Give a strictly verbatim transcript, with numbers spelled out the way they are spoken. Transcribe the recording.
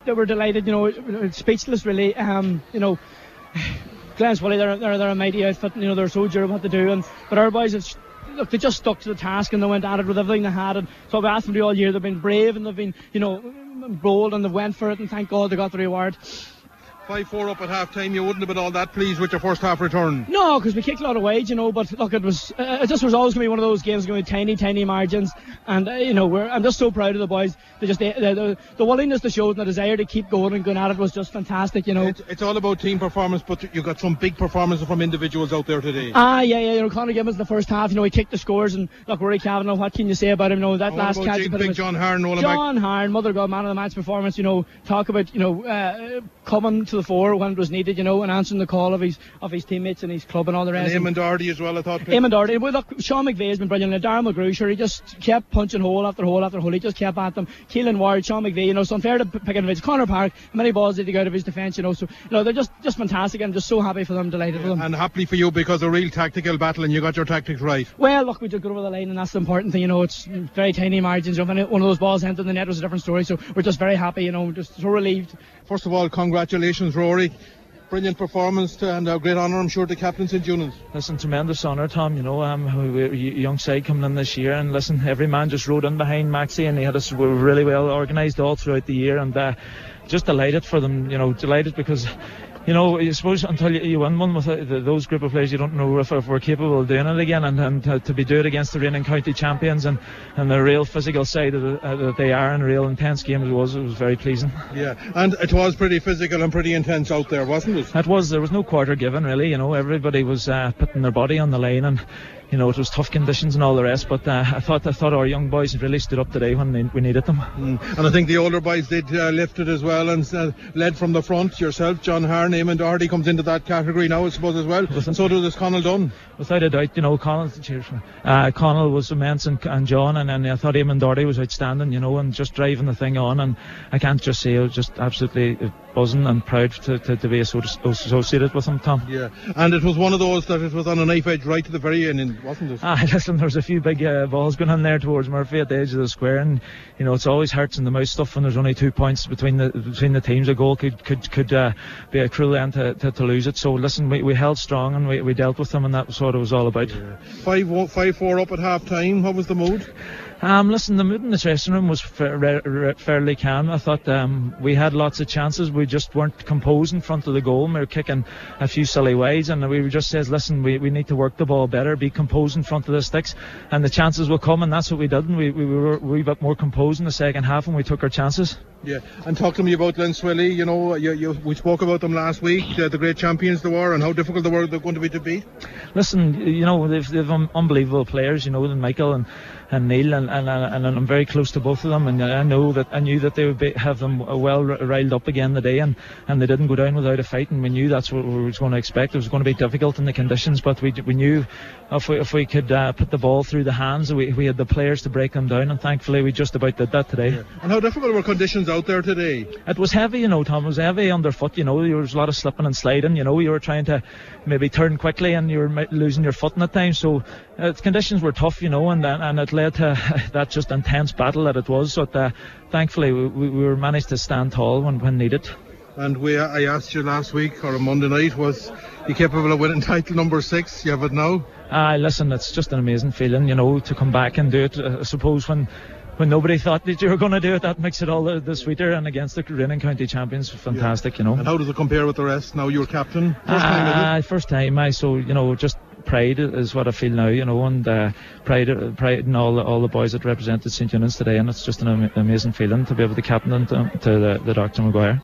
they were delighted, you know, speechless really. Um, you know, Glenswilly, they're, they're, they're a mighty outfit, you know, they're so sure what to do, and but our boys have, look, they just stuck to the task and they went at it with everything they had, and so I've asked them to do all year. They've been brave and they've been, you know, bold, and they went for it, and thank God they got the reward. five four up at half time. You wouldn't have been all that pleased with your first half return? No, because we kicked a lot of wage, you know, but look, it was uh, it just was always going to be one of those games going to be tiny tiny margins, and uh, you know, we're, I'm just so proud of the boys. They just the, the, the willingness to show and the desire to keep going and going at it was just fantastic, you know. It's, it's all about team performance, but you got some big performances from individuals out there today. Ah, yeah, yeah, you know, Conor Gibbons the first half, you know, he kicked the scores, and look, Rory Kavanagh, what can you say about him? You know, that and last what about catch. big, big John Harn, John Harn, mother God, man of the match performance, you know, talk about, you know, uh, coming to the fore when it was needed, you know, and answering the call of his of his teammates and his club and all the rest. And Eamon Doherty as well, I thought. Eamon Doherty. Well, look, Sean McVeigh has been brilliant. And Darren McGrew, sure, he just kept punching hole after hole after hole. He just kept at them. Keelan Ward, Sean McVeigh, you know, so unfair to pick advantage. Connor Park, how many balls did he go out of his defence, you know, so, you know, they're just, just fantastic. I'm just so happy for them, delighted yeah, for them. And happily for you, because a real tactical battle and you got your tactics right. Well, look, we did go over the line, and that's the important thing, you know, it's very tiny margins. You know, when one of those balls entered the net was a different story, so we're just very happy, you know, just so relieved. First of all, congratulations, Rory. Brilliant performance to, and a great honour, I'm sure, to captain St Eunan's. Listen, tremendous honour, Tom. You know, um, we, we, young side coming in this year, and listen, every man just rode in behind Maxie, and he had us we were really well organised all throughout the year, and uh, just delighted for them. You know, delighted because, you know, I suppose until you, you win one with uh, the, those group of players, you don't know if, if we're capable of doing it again, and, and to, to be doing it against the reigning county champions and, and the real physical side of the, uh, that they are, and real intense games it was, it was very pleasing. Yeah, and it was pretty physical and pretty intense out there, wasn't it? It was. There was no quarter given, really. You know, everybody was uh, putting their body on the line, and you know, it was tough conditions and all the rest, but uh, I thought I thought our young boys really stood up today when they, we needed them. Mm. And I think the older boys did uh, lift it as well, and uh, led from the front. Yourself, John Harn, Eamon Doherty comes into that category now, I suppose, as well. And so does Conall Dunn. Without a doubt, you know, Conall, cheers, uh, Conall was immense, and, and John, and, and I thought Eamon Doherty was outstanding, you know, and just driving the thing on, and I can't just say I was just absolutely buzzing and proud to, to, to be associated with him, Tom. Yeah, and it was one of those that it was on a knife edge right to the very end, wasn't it? Ah, listen, there was a few big uh, balls going in there towards Murphy at the edge of the square, and you know, it's always hurts in the mouth stuff when there's only two points between the between the teams. A goal could could could uh, be a cruel end to, to, to lose it. So listen, we, we held strong and we, we dealt with them, and that was what it was all about. Yeah. Five five four up at half time. What was the mood? Um, listen, the mood in the dressing room was fa- fairly calm. I thought um, we had lots of chances. We just weren't composed in front of the goal. We were kicking a few silly wides, and we just said, listen, we, we need to work the ball better, be composed in front of the sticks, and the chances will come, and that's what we did. And we, we were a wee bit more composed in the second half, and we took our chances. Yeah, and talk to me about Glenswilly. You know, you, you, we spoke about them last week, uh, the great champions they were, and how difficult they were they're going to be to beat. Listen, you know, they've, they've um, unbelievable players, you know, and Michael and, and Neil, and, and, and I'm very close to both of them, and I know that I knew that they would be, have them well riled up again today, and, and they didn't go down without a fight, and we knew that's what we were going to expect. It was going to be difficult in the conditions, but we we knew if we if we could uh, put the ball through the hands, we we had the players to break them down, and thankfully we just about did that today. Yeah. And how difficult were conditions out there today? It was heavy, you know, Tom. It was heavy underfoot, you know. There was a lot of slipping and sliding, you know. You were trying to maybe turn quickly, and you were losing your footing at times. So uh, conditions were tough, you know, and and it led to that just intense battle that it was. But uh, thankfully we, we were managed to stand tall when, when needed. And we, I asked you last week or on Monday night, was you capable of winning title number six? You have it now? Ah, uh, listen, it's just an amazing feeling, you know, to come back and do it. Uh, I suppose when when nobody thought that you were going to do it, that makes it all the, the sweeter. And against the reigning county champions, fantastic, yeah. You know. And how does it compare with the rest? Now you're captain. First uh, time, is it? First time, I so you know just. Pride is what I feel now, you know, and uh, pride, pride in all the, all the boys that represented St Eunan's today, and it's just an am- amazing feeling to be able to captain them to, to the, the Doctor Maguire.